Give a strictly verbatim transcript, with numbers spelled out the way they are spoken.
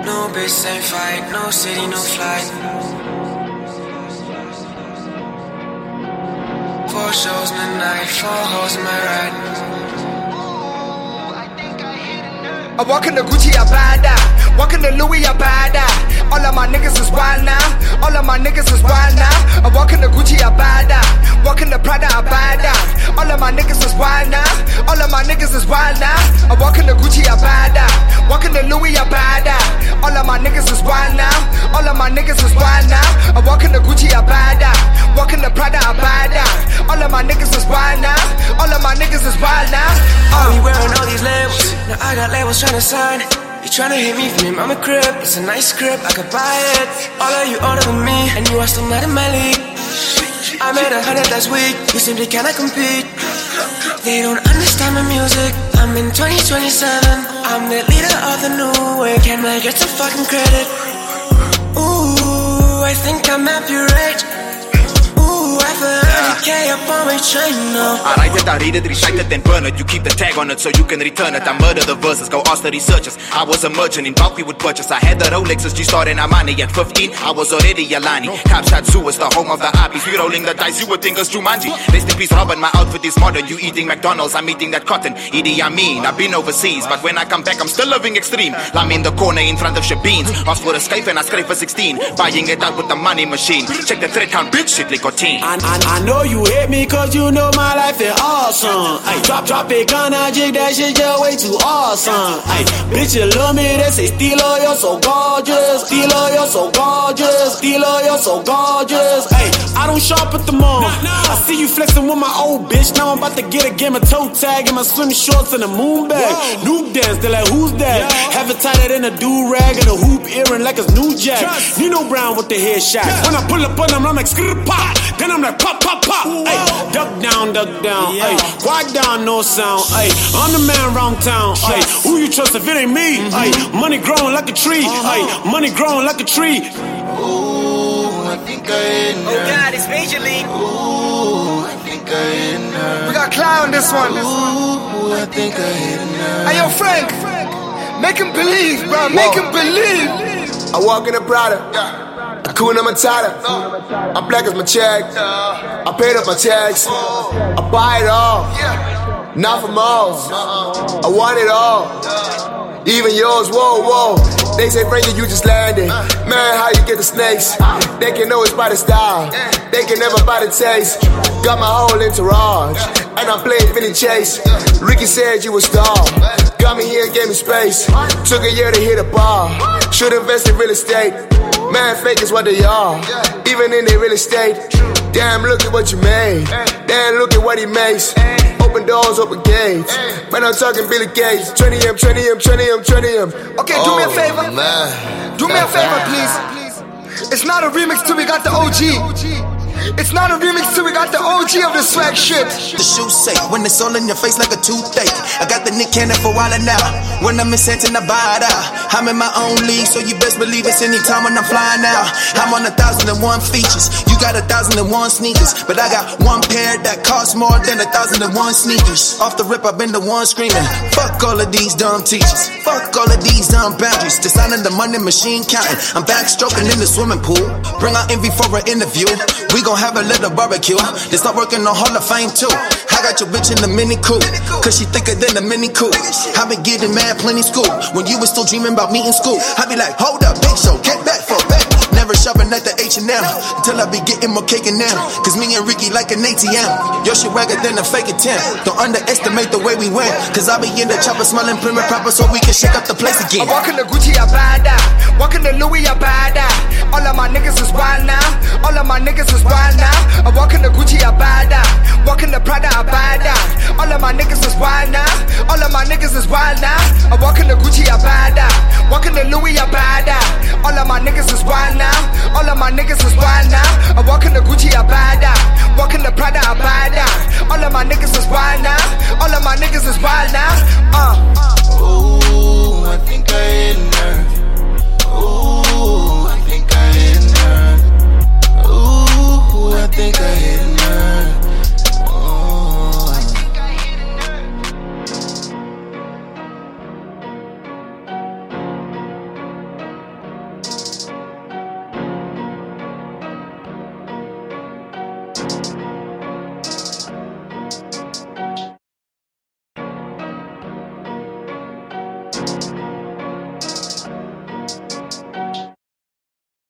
No bitch, same fight. No city, no flight. Four shows midnight, four hoes in my ride. I walk in the Gucci, I buy that. Walk in the Louis, I buy that. All of my niggas is wild now. All of my niggas is wild now. I walk in the Gucci, I buy that. Walk in the Prada, I buy that. All of my niggas is wild now. All of my niggas is wild now. I walk in the Gucci, I buy that. Walk in the Louis, I buy that. All of my niggas is wild now. All of my niggas is wild now. I walk in the Gucci, I buy that. Walk in the Prada, I buy that. All of my niggas is wild now. All of my niggas is wild now. I be wearing all these labels. Now I got labels tryna sign. You tryna hit me from your mama crib. It's a nice crib, I could buy it. All of you older than me, and you are still not in my league. I made a hundred last week, you simply cannot compete. They don't understand my music. I'm in twenty twenty-seven. I'm the leader of the new wave. Can I get some fucking credit? Ooh, I think I'm at your age. Ooh, I feel one hundred K up on my chain now. I write it, I read it, recite it, then burn it. You keep the tag on it so you can return it. I murder the verses, go ask the researchers. I was a merchant, in bulk we would purchase. I had the Rolexes, G-Star and Armani. At fifteen, I was already Alani. Capsat Zoo is the home of the Abis. We rolling the dice, you would think it's Jumanji. Rest in peace, Robin, my outfit is modern. You eating McDonald's, I'm eating that cotton. Idi Amin, I've been overseas, but when I come back, I'm still living extreme. I'm in the corner in front of Shabines. Ask for a Skype and I scrape for sixteen. Buying it out with the money machine. Check the thread count, bitch, shit like a team. I, I, I know you hate me cause you know my life is awesome. Ay, drop, drop it, gonna jig that shit just way too awesome. Ay, bitch, you love me, they say, Stilo, you're so gorgeous. Stilo, you're so gorgeous. Stilo, you're so gorgeous. Ay, I don't shop at the mall. I see you flexing with my old bitch. Now I'm about to get a game of toe tag in my swimming shorts and a moon bag. Noob dance, they're like, who's that? Have it tighter than a do-rag and a hoop earring like it's New Jack. Nino Brown with the headshot. When I pull up on them, I'm like, skrr pop. Then I'm like, pop, pop, pop. Ay, duck down, duck down. Ay, quiet down, no sound. Ay, I'm the man round town. Ay, who you trust if it ain't me? Ay, money growing like a tree. Ay, money growing like a tree. Ooh, I think I hit her. Oh God, it's Major League. Ooh, I think I hit her. We got Clown on this one. Ooh, I think I hit her. Hey yo, Frank, make him believe, bro. Make him believe. I walk in the Prada. Hakuna Matata. I'm black as my check. I paid up my tax. I buy it all. Not from malls. I want it all. Even yours, whoa, whoa. They say, Frankie, you just landed. Man, how you get the snakes? They can always buy the style. They can never buy the taste. Got my whole entourage. And I'm playing Vinny Chase. Ricky said you a star. Got me here and gave me space. Took a year to hit a bar. Should invest in real estate. Man, fake is what they are. Even in their real estate. Damn, look at what you made. Damn, look at what he makes. Open doors, open gates. Man, I'm talking Billy Gates. twenty M, twenty M, twenty M, twenty M. Okay, do me a favor. Do me a favor, please. It's not a remix till we got the O G. It's not a remix till we got the O G of the swag shit. The shoe safe when it's all in your face like a toothache. I got the Nick Cannon for while now. When I'm in Santa, I buy it out. I'm in my own league, so you best believe it's anytime when I'm flying out. I'm on a thousand and one features. You got a thousand and one sneakers, but I got one pair that costs more than a thousand and one sneakers. Off the rip, I've been the one screaming. Fuck all of these dumb teachers. Fuck all of these dumb boundaries. Designing the money machine counting. I'm backstroking in the swimming pool. Bring out envy for an interview. We gon' have a little barbecue. They start working on Hall of Fame too. I got your bitch in the Mini Coupe, cause she thicker than the Mini Coupe. I been getting mad plenty school. When you was still dreaming about me in school, I be like, hold up, bitch, so get back for back. Never shopping at the H and M until I be getting more cake and them. Cause me and Ricky like an A T M. Your shit wagger than a fake attempt. Don't underestimate the way we went. Cause I be in the chopper smelling prim and proper so we can shake up the place again. I walk in the Gucci, I buy that. Walk in the Louis, I buy that. All of my niggas is wild now. All of my niggas is wild now. I walk in the Gucci, I buy that. Walk in the Prada, I buy that. All of my niggas is wild now. All of my niggas is wild now. I walk in the Gucci, I buy that.